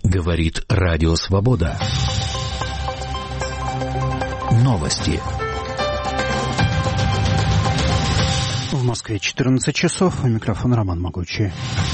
Говорит Радио Свобода. Новости. В Москве 14 часов. У микрофона Роман Могучий.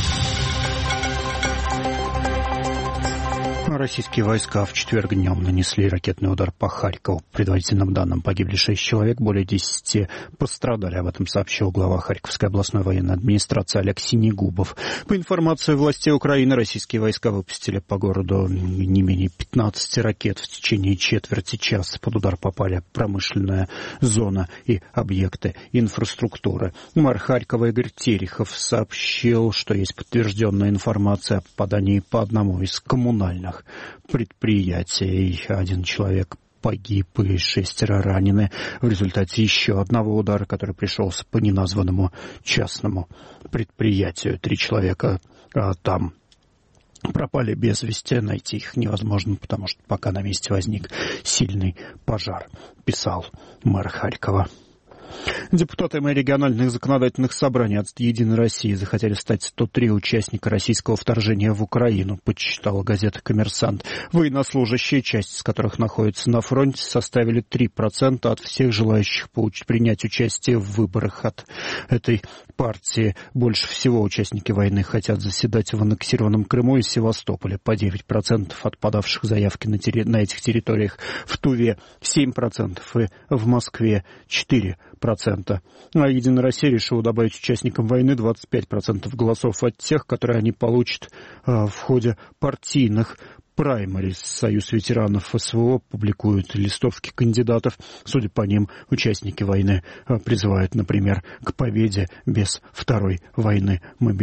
Российские войска в четверг днем нанесли ракетный удар по Харькову. По предварительным данным, погибли 6 человек, более 10 пострадали. Об этом сообщил глава Харьковской областной военной администрации Олег Синегубов. По информации властей Украины, российские войска выпустили по городу не менее 15 ракет в течение четверти часа. Под удар попали промышленная зона и объекты инфраструктуры. Мэр Харькова Игорь Терехов сообщил, что есть подтвержденная информация о попадании по одному из коммунальных предприятий. Один человек погиб и 6 ранены в результате еще одного удара, который пришелся по неназванному частному предприятию. 3 человека там пропали без вести, найти их невозможно, потому что пока на месте возник сильный пожар, писал мэр Харькова. Депутаты региональных законодательных собраний от «Единой России» захотели стать 103 участника российского вторжения в Украину, подсчитала газета «Коммерсант». Военнослужащие, часть из которых находится на фронте, составили 3% от всех желающих принять участие в выборах от этой партии. Больше всего участники войны хотят заседать в аннексированном Крыму и Севастополе. По 9% от подавших заявки на этих территориях. В Туве 7% и в Москве 4%. А «Единая Россия» решила добавить участникам войны 25% голосов от тех, которые они получат в ходе партийных праймериз. Союз ветеранов СВО публикует листовки кандидатов. Судя по ним, участники войны призывают, например, к победе без второй волны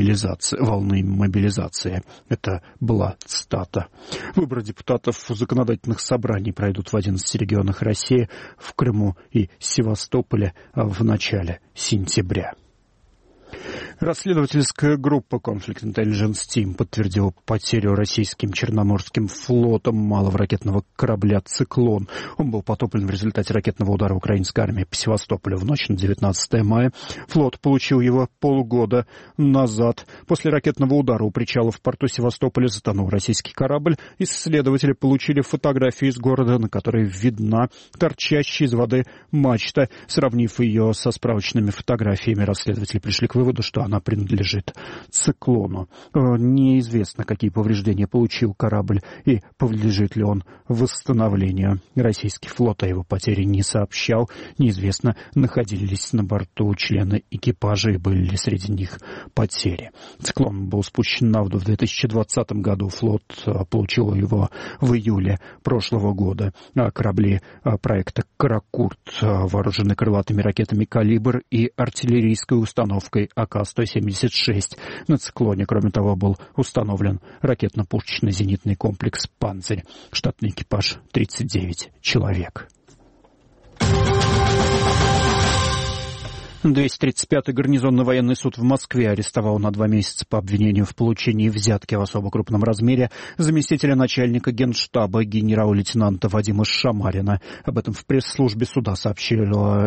мобилизации. Это была цитата. Выборы депутатов законодательных собраний пройдут в 11 регионах России, в Крыму и Севастополе в начале сентября. Расследовательская группа Conflict Intelligence Team подтвердила потерю российским Черноморским флотом малого ракетного корабля «Циклон». Он был потоплен в результате ракетного удара украинской армии по Севастополю в ночь на 19 мая. Флот получил его полгода назад. После ракетного удара у причала в порту Севастополя затонул российский корабль. Исследователи получили фотографию из города, на которой видна торчащая из воды мачта. Сравнив ее со справочными фотографиями, расследователи пришли к выводу, что она принадлежит «Циклону». Неизвестно, какие повреждения получил корабль и подлежит ли он восстановлению. Российский флот о его потере не сообщал. Неизвестно, находились на борту члены экипажа и были ли среди них потери. «Циклон» был спущен на воду в 2020 году. Флот получил его в июле прошлого года. Корабли проекта «Каракурт» вооружены крылатыми ракетами «Калибр» и артиллерийской установкой АК-176. На «Циклоне», кроме того, был установлен ракетно-пушечный зенитный комплекс «Панцирь». Штатный экипаж 39 человек. 235-й гарнизонный военный суд в Москве арестовал на 2 месяца по обвинению в получении взятки в особо крупном размере заместителя начальника Генштаба генерал-лейтенанта Вадима Шамарина. Об этом в пресс-службе суда сообщили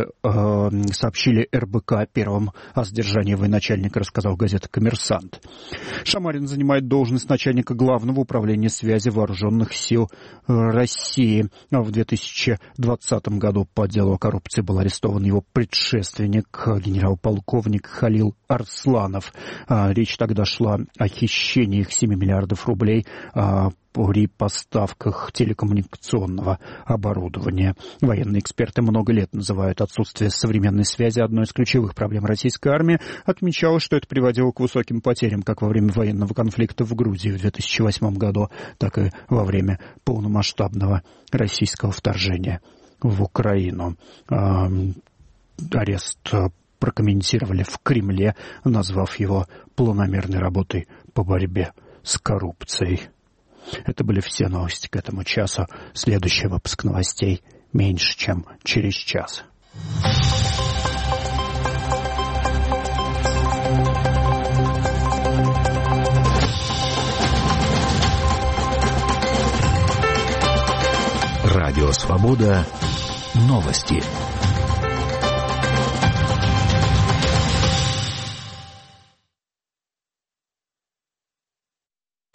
РБК. Первым о задержании военачальника рассказал газета «Коммерсант». Шамарин занимает должность начальника Главного управления связи Вооруженных сил России. В 2020 году по делу о коррупции был арестован его предшественник генерал-полковник Халил Арсланов. Речь тогда шла о хищениях 7 миллиардов рублей при поставках телекоммуникационного оборудования. Военные эксперты много лет называют отсутствие современной связи одной из ключевых проблем российской армии. Отмечалось, что это приводило к высоким потерям как во время военного конфликта в Грузии в 2008 году, так и во время полномасштабного российского вторжения в Украину. Арест прокомментировали в Кремле, назвав его планомерной работой по борьбе с коррупцией. Это были все новости к этому часу. Следующий выпуск новостей меньше, чем через час. Радио Свобода. Новости.